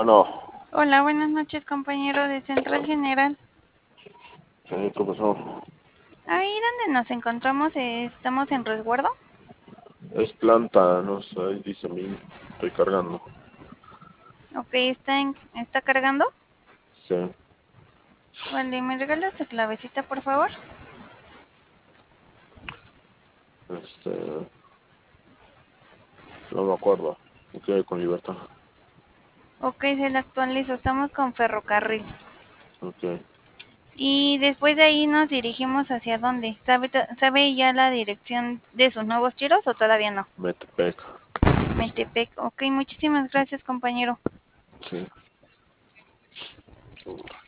Bueno, Hola, buenas noches, compañero de Central General. ¿qué pasó? Ahí donde nos encontramos, estamos en resguardo. Es planta, no sé, ahí dice a mí, estoy cargando. Ok, está cargando. Sí, Vale, ¿me regalas tu clavecita, por favor? este, no me acuerdo. Ok, con libertad. Ok, se la actualizo. Estamos con ferrocarril. Ok, Y después de ahí nos dirigimos hacia dónde. ¿Sabe ya la dirección de sus nuevos tiros o todavía no? Metepec. Metepec. Ok, muchísimas gracias, compañero. Sí.